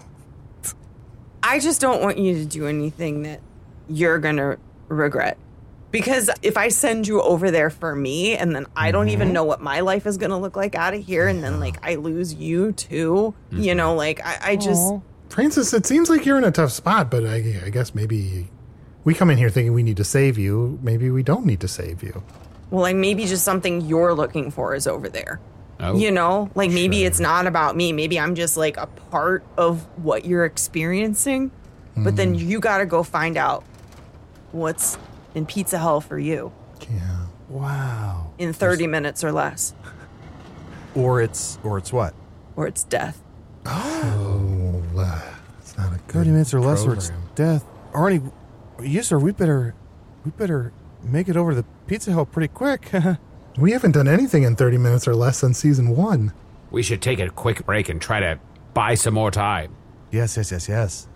S7: I just don't want you to do anything that you're going to regret. Because if I send you over there for me and then I don't even know what my life is going to look like out of here and then like I lose you too, you know, like I, I just...
S4: Francis, it seems like you're in a tough spot, but I, I guess maybe we come in here thinking we need to save you. Maybe we don't need to save you.
S7: Well, like maybe just something you're looking for is over there.
S8: Oh.
S7: You know, like maybe it's not about me. Maybe I'm just like a part of what you're experiencing. But then you got to go find out what's in pizza hell for you
S4: Yeah.
S5: Wow.
S7: in thirty minutes or less,
S5: Or it's or it's what?
S7: or it's death.
S4: Oh, uh, it's not a good
S5: Thirty minutes or less, or it's
S4: program.
S5: death. Arnie, you sir, we better we better make it over to the Pizza Hut pretty quick.
S4: We haven't done anything in thirty minutes or less since season one.
S8: We should take a quick break and try to buy some more time.
S5: Yes, yes, yes, yes.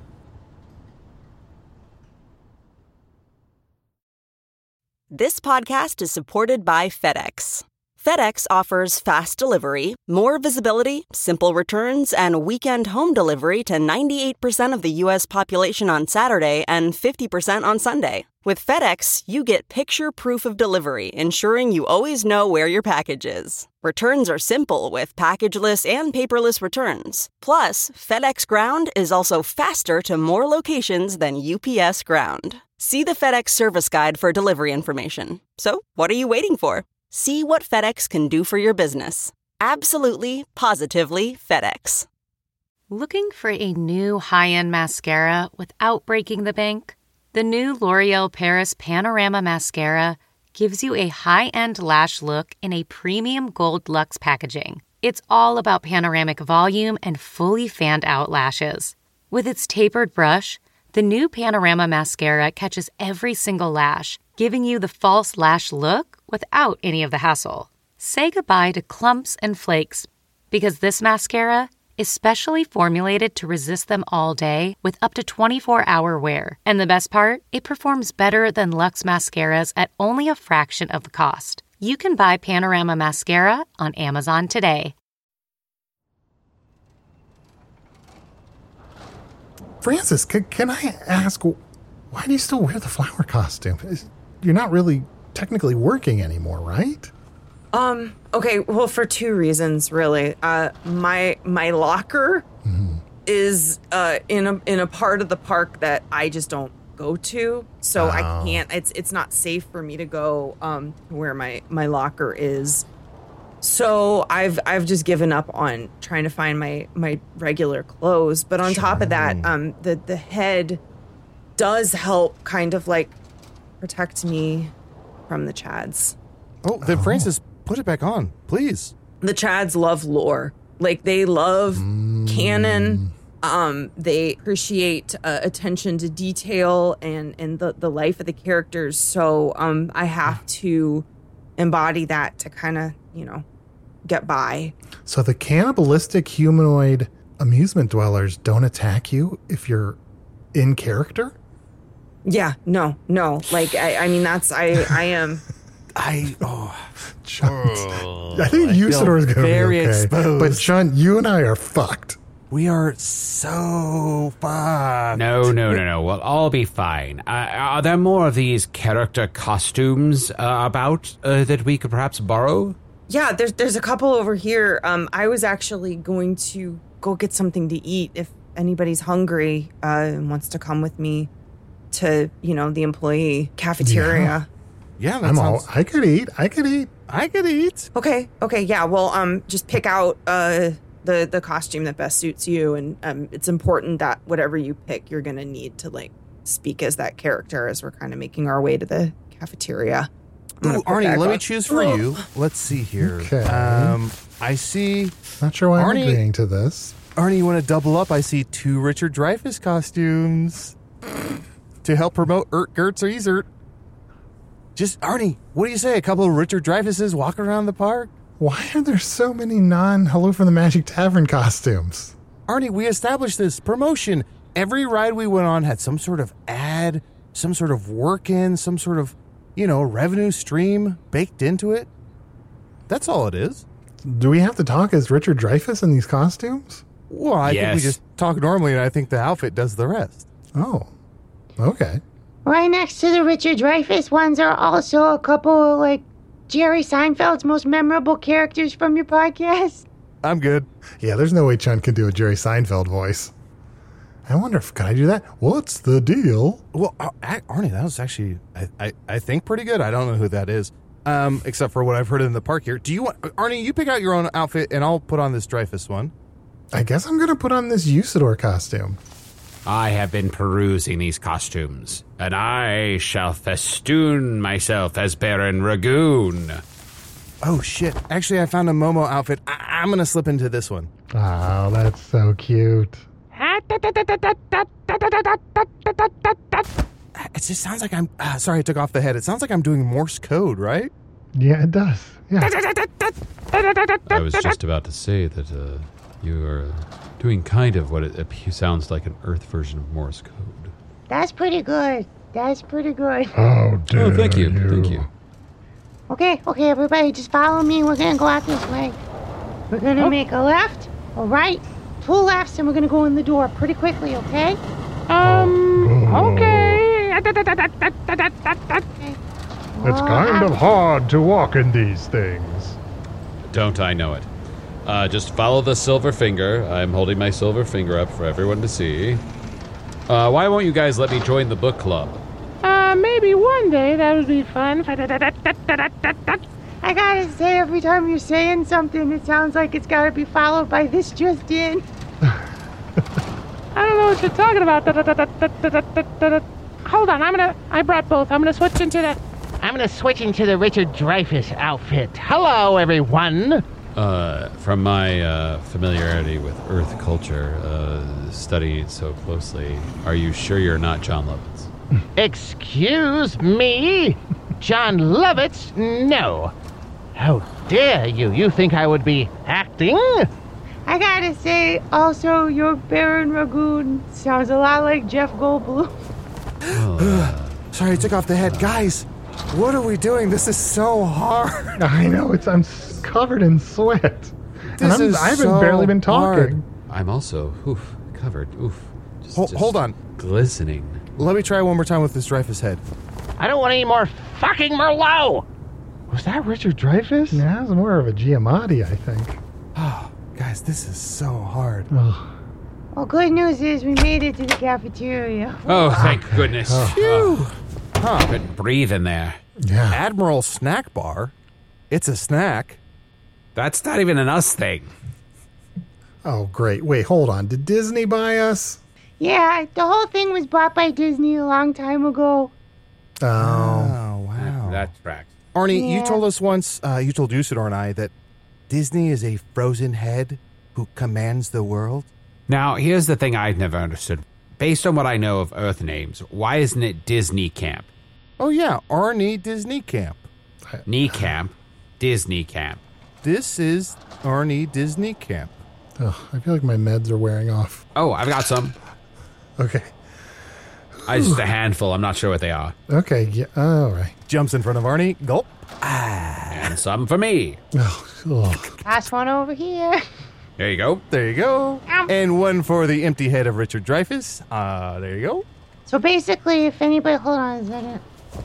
S12: This podcast is supported by FedEx. FedEx offers fast delivery, more visibility, simple returns, and weekend home delivery to ninety-eight percent of the U S population on Saturday and fifty percent on Sunday. With FedEx, you get picture proof of delivery, ensuring you always know where your package is. Returns are simple with packageless and paperless returns. Plus, FedEx Ground is also faster to more locations than U P S Ground. See the FedEx service guide for delivery information. So, what are you waiting for? See what FedEx can do for your business. Absolutely, positively FedEx.
S13: Looking for a new high-end mascara without breaking the bank? The new L'Oreal Paris Panorama Mascara gives you a high-end lash look in a premium gold luxe packaging. It's all about panoramic volume and fully fanned-out lashes. With its tapered brush, the new Panorama Mascara catches every single lash, giving you the false lash look without any of the hassle. Say goodbye to clumps and flakes, because this mascara is specially formulated to resist them all day with up to twenty-four hour wear. And the best part? It performs better than Luxe mascaras at only a fraction of the cost. You can buy Panorama Mascara on Amazon today.
S4: Francis, can, can I ask, why do you still wear the flower costume? You're not really technically working anymore, right?
S7: Um, okay, well, for two reasons, really. Uh, my my locker
S4: Mm-hmm.
S7: is uh, in a in a part of the park that I just don't go to, so
S4: Oh.
S7: I can't. It's it's not safe for me to go um, where my, my locker is. So I've I've just given up on trying to find my, my regular clothes. But on top of that, um, the the head does help kind of like protect me from the Chads.
S5: Oh, then Francis, put it back on, please.
S7: The Chads love lore. Like, they love
S4: Mm.
S7: canon. Um, they appreciate uh, attention to detail and, and the, the life of the characters. So um, I have to embody that to kind of, you know, get by.
S4: So the cannibalistic humanoid amusement dwellers don't attack you if you're in character?
S7: Yeah, no, no. Like, I, I mean, that's, I, I am.
S5: I, oh.
S4: John, I think Usador is going to be
S5: very
S4: okay.
S5: exposed.
S4: But John, you and I are fucked.
S5: We are so fucked.
S8: No, no, no, no. We'll all be fine. Uh, are there more of these character costumes uh, about uh, that we could perhaps borrow?
S7: Yeah, there's there's a couple over here. Um, I was actually going to go get something to eat if anybody's hungry uh, and wants to come with me to, you know, the employee cafeteria.
S5: Yeah, that
S4: I'm
S5: sounds...
S4: all, I could eat. I could eat.
S5: I could eat.
S7: Okay, okay, yeah. Well, um, just pick out uh the the costume that best suits you, and um, it's important that whatever you pick, you're gonna need to like speak as that character as we're kind of making our way to the cafeteria.
S5: Ooh, Arnie, let on. me choose for you. Let's see here.
S4: Okay.
S5: Um, I see.
S4: Not sure why
S5: Arnie,
S4: I'm agreeing to this.
S5: Arnie, you want to double up? I see two Richard Dreyfuss costumes to help promote Ert, Gertz, or Ezert. Just, Arnie, what do you say? A couple of Richard Dreyfusses walking around the park?
S4: Why are there so many non-Hello from the Magic Tavern costumes?
S5: Arnie, we established this promotion. Every ride we went on had some sort of ad, some sort of work-in, some sort of, you know, revenue stream baked into it. That's all it is.
S4: Do we have to talk as Richard Dreyfuss in these costumes?
S5: Well, I
S8: yes.
S5: think we just talk normally, and I think the outfit does the rest.
S4: Oh, okay.
S6: Right next to the Richard Dreyfuss ones are also a couple of, like, Jerry Seinfeld's most memorable characters from your podcast.
S5: I'm good.
S4: Yeah, there's no way Chun can do a Jerry Seinfeld voice. I wonder if, can I do that? What's the deal?
S5: Well, uh, Arnie, that was actually, I, I, I think, pretty good. I don't know who that is, um, except for what I've heard in the park here. Do you want, Arnie, you pick out your own outfit, and I'll put on this Dreyfuss one.
S4: I guess I'm going to put on this Usador costume.
S8: I have been perusing these costumes, and I shall festoon myself as Baron Ragoon.
S5: Oh, shit. Actually, I found a Momo outfit. I- I'm going to slip into this one.
S4: Oh, that's so cute.
S5: It just sounds like I'm... Uh, sorry, I took off the head. It sounds like I'm doing Morse code, right?
S4: Yeah, it does. Yeah.
S14: I was just about to say that uh, you are doing kind of what it appears, sounds like an Earth version of Morse code.
S6: That's pretty good. That's pretty good.
S4: How dare
S14: Oh, thank you.
S4: you.
S14: Thank you.
S6: Okay, okay, everybody, just follow me. We're gonna go out this way. We're gonna
S15: Oh.
S6: make a left, a right, two lefts, and we're gonna go in the door pretty quickly, okay?
S15: Um, okay.
S6: Okay.
S16: It's kind of hard to walk in these things.
S14: Don't I know it? Uh, just follow the silver finger. I'm holding my silver finger up for everyone to see. Uh, why won't you guys let me join the book club?
S15: Uh, maybe one day that would be fun.
S6: I gotta say, every time you're saying something, it sounds like it's gotta be followed by this just in.
S15: I don't know what you're talking about. Hold on, I'm gonna. I brought both. I'm gonna switch into the. I'm gonna switch into the Richard Dreyfuss outfit. Hello, everyone.
S14: Uh, from my uh, familiarity with Earth culture, uh, studied so closely, are you sure you're not John Lovitz?
S15: Excuse me, John Lovitz? No. How dare you? You think I would be acting?
S6: I gotta say, also, your Baron Ragoon sounds a lot like Jeff Goldblum.
S14: Oh,
S5: Sorry, I took off the head. Guys, what are we doing? This is so hard.
S4: I know, it's I'm s- covered in sweat.
S5: This
S4: and I'm,
S5: is
S4: I haven't
S5: so
S4: barely been talking.
S5: hard.
S14: I'm also, oof, covered, oof. Just,
S5: Hold,
S14: just
S5: hold on.
S14: Glistening.
S5: Let me try one more time with this Dreyfuss head.
S15: I don't want any more fucking Merlot.
S5: Was that Richard Dreyfuss?
S4: Yeah, it's more of a Giamatti, I think.
S5: Oh, guys, this is so hard.
S4: Ugh.
S6: Well, good news is we made it to the cafeteria.
S8: Oh, thank goodness.
S5: Phew.
S8: Huh. Couldn't breathe in there.
S4: Yeah.
S5: Admiral Snack Bar. It's a snack.
S8: That's not even an us thing.
S4: Oh, great. Wait, hold on. Did Disney buy us?
S6: Yeah, the whole thing was bought by Disney a long time ago.
S4: Oh.
S5: Oh, wow.
S8: That's correct.
S5: Arnie,
S6: Yeah.
S5: you told us once, uh, you told Usador and I, that Disney is a frozen head who commands the world.
S8: Now, here's the thing I've never understood. Based on what I know of Earth names, why isn't it Disney Camp?
S5: Oh, yeah, Arnie Disney Camp.
S8: Knee Camp, Disney Camp.
S5: This is Arnie Disney Camp.
S4: Oh, I feel like my meds are wearing off.
S8: Oh, I've got some.
S4: Okay.
S8: I just a handful. I'm not sure what they are.
S4: Okay, yeah, all right.
S5: Jumps in front of Arnie. Gulp.
S8: And some for me.
S4: Oh, oh.
S6: Last one over here.
S8: There you go.
S5: There you go. And one for the empty head of Richard Dreyfuss. Uh, there you go.
S6: So basically, if anybody, hold on a second.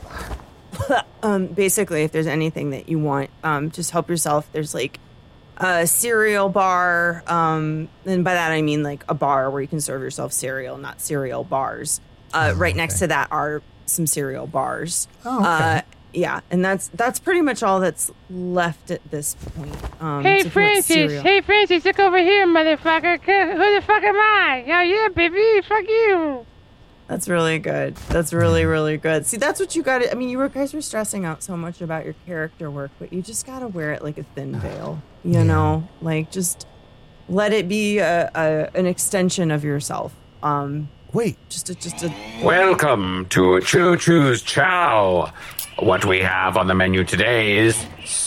S7: um, basically, if there's anything that you want, um, just help yourself. There's like a cereal bar, um, and by that I mean like a bar where you can serve yourself cereal, not cereal bars. Uh,
S4: Oh,
S7: right
S4: okay.
S7: next to that are some cereal bars.
S4: Oh, okay.
S7: Uh, yeah, and that's that's pretty much all that's left at this point. Um,
S17: Hey,
S7: so if you want
S17: Francis.
S7: cereal-
S17: Hey, Francis, look over here, motherfucker. Who the fuck am I? Oh, yeah, baby. Fuck you.
S7: That's really good. That's really, really good. See, that's what you got to, I mean, you were, guys were stressing out so much about your character work, but you just got to wear it like a thin veil, you
S4: Yeah.
S7: know? Like, just let it be a, a an extension of yourself. Um,
S5: Wait.
S7: Just a, just a,
S8: Welcome to Choo Choo's Chow. What we have on the menu today is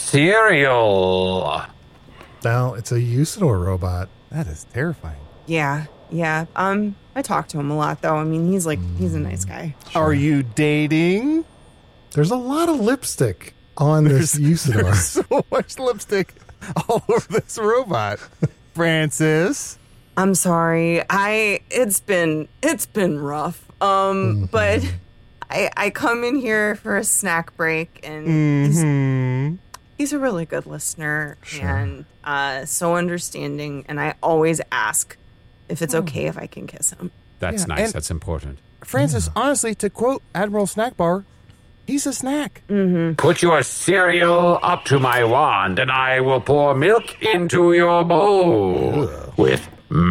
S8: cereal.
S4: Now, it's a Usador robot.
S5: That is terrifying.
S7: yeah, yeah. Um, I talk to him a lot, though. I mean, he's like, he's a nice guy.
S5: Are you dating?
S4: There's a lot of lipstick on this Usador.
S5: There's so much lipstick all over this robot. Francis.
S7: I'm sorry. I it's been it's been rough. Um, but I I come in here for a snack break, and
S5: Mm-hmm.
S7: he's, he's a really good listener and uh, so understanding. And I always ask if it's okay if I can kiss him.
S8: That's
S5: Yeah,
S8: nice.
S5: and-
S8: That's important.
S5: Francis, honestly, to quote Admiral Snackbar, he's a snack.
S7: Mm-hmm.
S8: Put your cereal up to my wand, and I will pour milk into your bowl with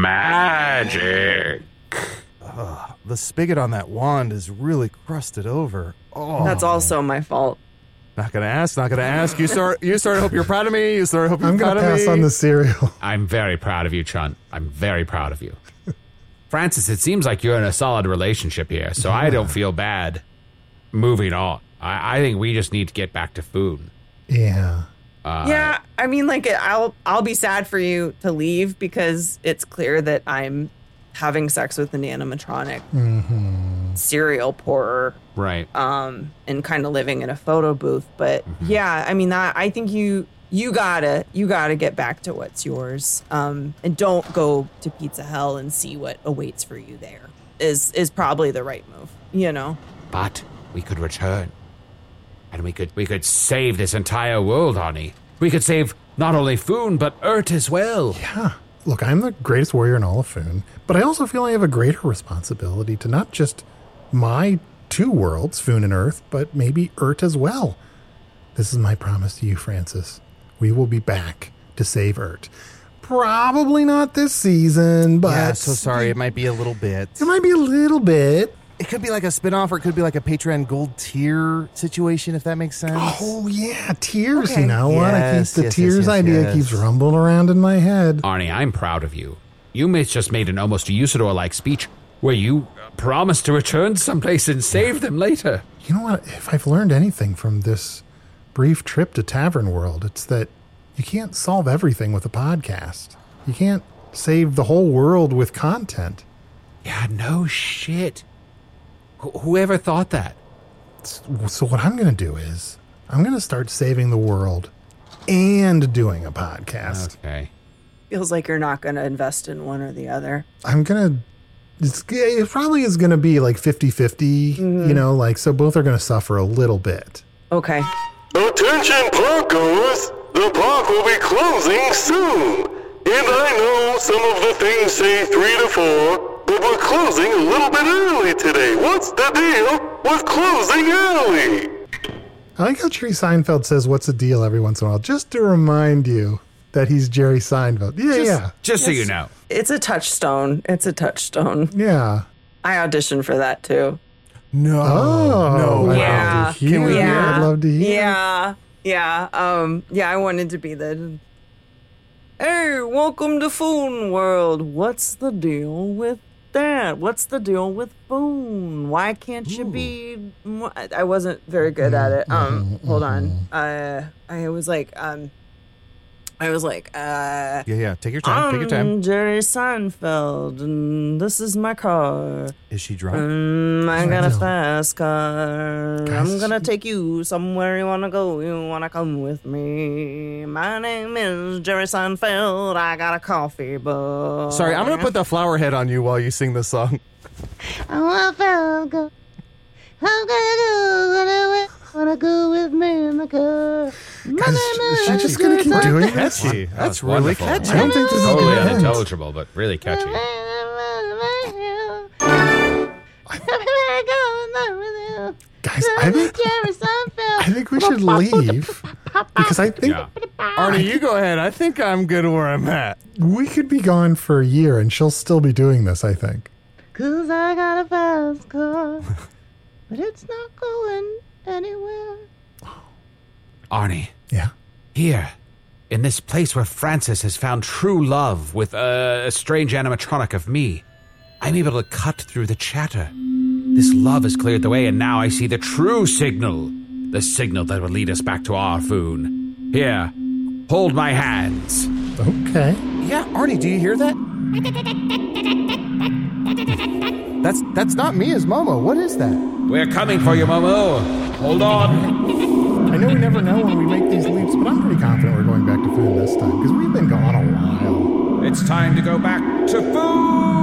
S8: magic.
S5: Ugh, the spigot on that wand is really crusted over. Oh,
S7: That's also my fault.
S5: Not gonna ask. Not gonna ask. You start. You start. I hope you're proud of me. You start. I hope you're
S4: I'm
S5: proud
S4: going to
S5: of
S4: pass
S5: me.
S4: on the cereal.
S8: I'm very proud of you, Chunt. I'm very proud of you. Francis, it seems like you're in a solid relationship here, so I don't feel bad moving on. I, I think we just need to get back to food.
S4: Yeah.
S8: Uh,
S7: Yeah, I mean, like, I'll I'll be sad for you to leave because it's clear that I'm having sex with an animatronic
S4: Mm-hmm.
S7: serial pourer,
S8: Right.
S7: um, and kind of living in a photo booth. But yeah, I mean, that, I think you you gotta you gotta get back to what's yours, um, and don't go to Pizza Hell and see what awaits for you there. Is is probably the right move, you know.
S8: But we could return. And we could we could save this entire world, Arnie. We could save not only Foon, but Urt as well.
S4: Yeah. Look, I'm the greatest warrior in all of Foon, but I also feel I have a greater responsibility to not just my two worlds, Foon and Earth, but maybe Urt as well. This is my promise to you, Francis. We will be back to save Urt. Probably not this season, but...
S5: Yeah, so sorry. It might be a little bit.
S4: It might be a little bit.
S5: It could be like a spinoff, or it could be like a Patreon gold tier situation, if that makes sense.
S4: Oh, yeah, tears.
S7: Okay.
S4: You know what? I keep
S5: Yes,
S4: the
S5: yes,
S4: tears
S5: yes, yes,
S4: idea
S5: yes.
S4: keeps rumbling around in my head.
S8: Arnie, I'm proud of you. You may- just made an almost Usador-like speech where you promised to return someplace and save them later.
S4: You know what? If I've learned anything from this brief trip to Tavern World, it's that you can't solve everything with a podcast. You can't save the whole world with content.
S8: Yeah, no shit. Wh- whoever thought that?
S4: So what I'm going to do is I'm going to start saving the world and doing a podcast.
S8: Okay.
S7: Feels like you're not going to invest in one or the other.
S4: I'm going to... It's, it probably is going to be like fifty-fifty,
S7: Mhm.
S4: you know, like, so both are going to suffer a little bit.
S7: Okay.
S18: Attention park goers, the park will be closing soon. And I know some of the things say three to four, but we're closing a little bit early today. What's the deal with closing early?
S4: I like how Jerry Seinfeld says, what's the deal every once in a while, just to remind you that he's Jerry Seinfeld. Yeah,
S7: Just-
S4: yeah.
S8: Just so
S7: Yes.
S8: you know.
S7: It's a touchstone. It's a touchstone.
S4: Yeah.
S7: I auditioned for that too.
S5: No.
S4: Oh,
S5: no.
S4: I'd
S7: Yeah.
S4: love to hear.
S7: Yeah.
S4: I'd love to hear.
S7: Yeah. Yeah. Um, yeah, I wanted to be the. Hey, welcome to Foon World. What's the deal with that? What's the deal with Foon? Why can't you be. I wasn't very good at it. Um, hold on. Uh, I was like, um, I was like, uh.
S5: Yeah, yeah. Take your time. Take your time.
S7: I'm Jerry Seinfeld, and this is my car.
S5: Is she drunk?
S7: Um, I got a
S5: Seinfeld.
S7: fast car.
S5: Guys.
S7: I'm gonna take you somewhere you wanna go. You wanna come with me? My name is Jerry Seinfeld. I got a coffee book.
S5: Sorry, I'm going to put the flower head on you while you sing this song.
S6: I want to go. I'm gonna go. Gonna wanna go with me in the car. My name
S4: Is she
S6: is
S4: just going to keep doing this?
S5: Catchy.
S14: That
S5: That's
S14: was
S5: really
S14: wonderful.
S5: catchy.
S4: I don't think this is
S14: Totally
S4: going to end.
S14: unintelligible, but really catchy.
S4: Guys, I think, I think we should leave because I think
S14: Yeah.
S5: Arnie, you go ahead. I think I'm good where I'm at.
S4: we could be gone for a year and she'll still be doing this, I think.
S6: Cause I got a fast car, but it's not going anywhere.
S1: Arnie.
S4: Yeah.
S1: Here, in this place where Francis has found true love with uh, a strange animatronic of me, I'm able to cut through the chatter. This love has cleared the way, and now I see the true signal. The signal that will lead us back to our Foon. Here, hold my hands.
S4: Okay.
S5: Yeah, Arnie, do you hear that? That's that's not me as Momo. What is that?
S1: We're coming for you, Momo. Hold on.
S4: I know we never know when we make these leaps, but I'm pretty confident we're going back to Foon this time because we've been gone a while.
S1: It's time to go back to Foon.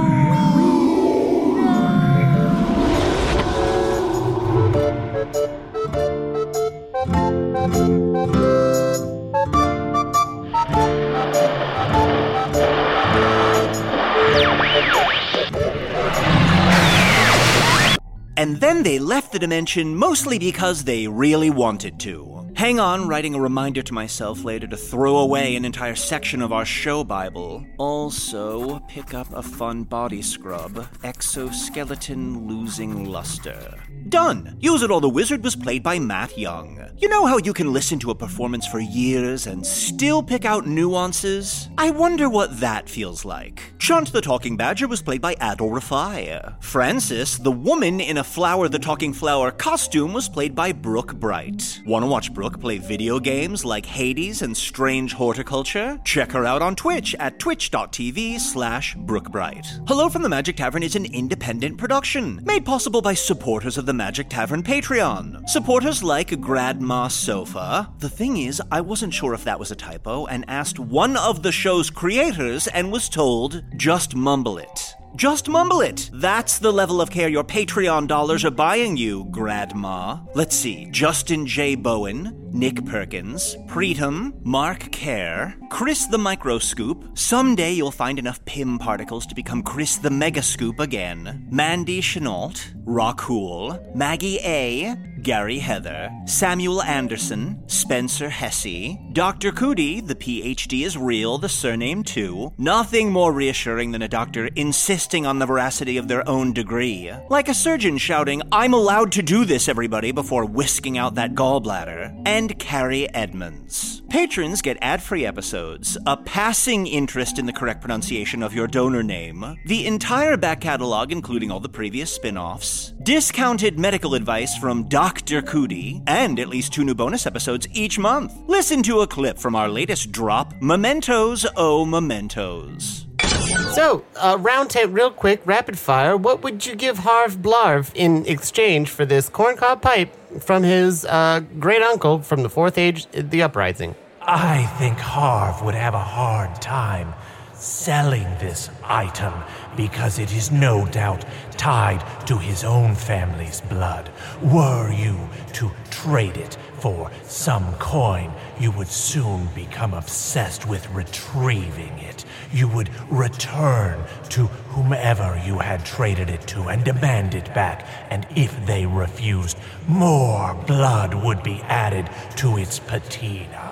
S3: And then they left the dimension mostly because they really wanted to. Hang on, writing a reminder to myself later to throw away an entire section of our show Bible. Also, pick up a fun body scrub, Exoskeleton Losing Luster. Done! Use It or the Wizard was played by Matt Young. You know how you can listen to a performance for years and still pick out nuances? I wonder what that feels like. Chunt the Talking Badger was played by Adol Rafai. Francis, the woman in a Flower the Talking Flower costume, was played by Brooke Bright. Wanna watch Brooke play video games like Hades and Strange Horticulture? Check her out on Twitch at twitch.tv slash brookbright. Hello from the Magic Tavern is an independent production, made possible by supporters of the Magic Tavern Patreon. Supporters like Grandma Sofa. The thing is, I wasn't sure if that was a typo and asked one of the show's creators and was told, just mumble it. Just mumble it. That's the level of care your Patreon dollars are buying you, Grandma. Let's see. Justin J. Bowen, Nick Perkins, Preetam, Mark Kerr, Chris the Microscoop. Someday you'll find enough P I M particles to become Chris the Megascoop again. Mandy Chenault, Rockhool, Maggie A., Gary Heather, Samuel Anderson, Spencer Hesse, Doctor Cootie, the P H D is real, the surname too. Nothing more reassuring than a doctor insisting on the veracity of their own degree. Like a surgeon shouting, "I'm allowed to do this, everybody," before whisking out that gallbladder. And Carrie Edmonds. Patrons get ad-free episodes, a passing interest in the correct pronunciation of your donor name, the entire back catalog including all the previous spin-offs, discounted medical advice from Doctor Cootie, and at least two new bonus episodes each month. Listen to a clip from our latest drop, Mementos, Oh Mementos.
S19: So, uh, round table, real quick, rapid fire. What would you give Harv Blarv in exchange for this corncob pipe from his uh, great uncle from the Fourth Age, the Uprising?
S20: I think Harv would have a hard time selling this item because it is no doubt tied to his own family's blood. Were you to trade it for some coin, you would soon become obsessed with retrieving it. You would return to whomever you had traded it to and demand it back, and if they refused, more blood would be added to its patina.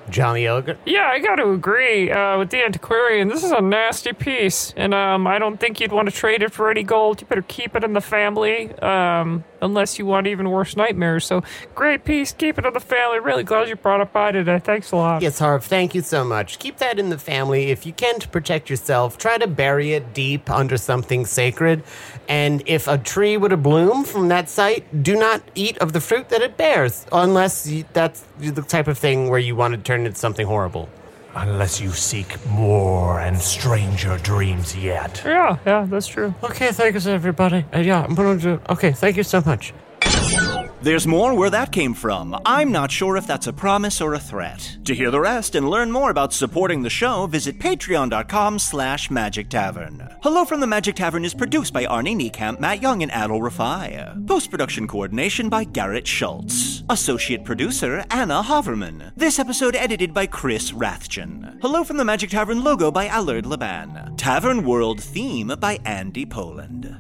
S19: Johnny Ogre?
S21: Yeah, I got to agree uh, with the antiquarian. This is a nasty piece, and um, I don't think you'd want to trade it for any gold. You better keep it in the family, um, unless you want even worse nightmares. So, great piece. Keep it in the family. Really glad you brought it by today. Thanks a lot.
S19: Yes, Harv, thank you so much. Keep that in the family. If you can, to protect yourself, try to bury it deep under something sacred. And if a tree were to bloom from that site, do not eat of the fruit that it bears, unless you, that's the type of thing where you want to turn into something horrible.
S20: Unless you seek more and stranger dreams yet.
S21: Yeah, yeah, that's true.
S19: Okay, thanks, everybody. Uh, yeah, I'm going to... Okay, thank you so much.
S3: There's more where that came from. I'm not sure if that's a promise or a threat. To hear the rest and learn more about supporting the show, visit patreon.com slash Magic Tavern. Hello from the Magic Tavern is produced by Arnie Niekamp, Matt Young, and Adol Rafai. Post-production coordination by Garrett Schultz. Associate producer, Anna Haverman. This episode edited by Chris Rathjen. Hello from the Magic Tavern logo by Allard Laban. Tavern World theme by Andy Poland.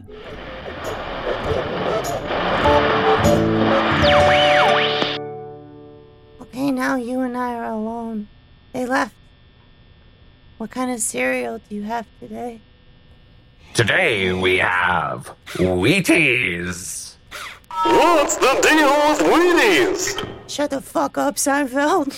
S6: Okay, now you and I are alone. They left. What kind of cereal do you have today?
S18: Today we have Wheaties. What's the deal with Wheaties?
S6: Shut the fuck up, Seinfeld.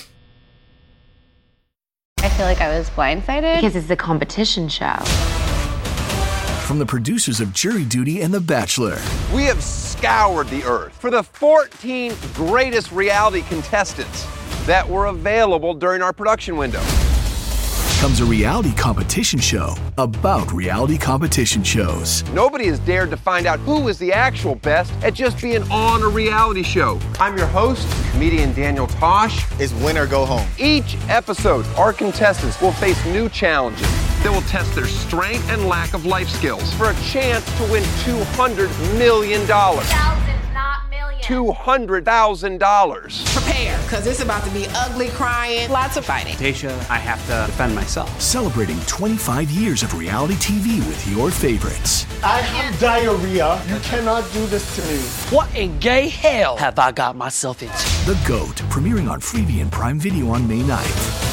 S22: I feel like I was blindsided because it's a competition show.
S23: From the producers of Jury Duty and The Bachelor.
S24: We have scoured the earth for the fourteen greatest reality contestants that were available during our production window.
S23: Comes a reality competition show about reality competition shows.
S24: Nobody has dared to find out who is the actual best at just being on a reality show. I'm your host, comedian Daniel Tosh.
S25: It's win or go home.
S24: Each episode, our contestants will face new challenges that will test their strength and lack of life skills for a chance to win two hundred million dollars.
S22: Thousands, not millions.
S24: two hundred thousand dollars.
S26: Prepare, because it's about to be ugly, crying, lots of fighting.
S27: Tasha, I have to defend myself.
S23: Celebrating twenty-five years of reality T V with your favorites.
S28: I have diarrhea. You cannot do this to me.
S27: What in gay hell have I got myself into?
S23: The GOAT, premiering on Freevee and Prime Video on May ninth.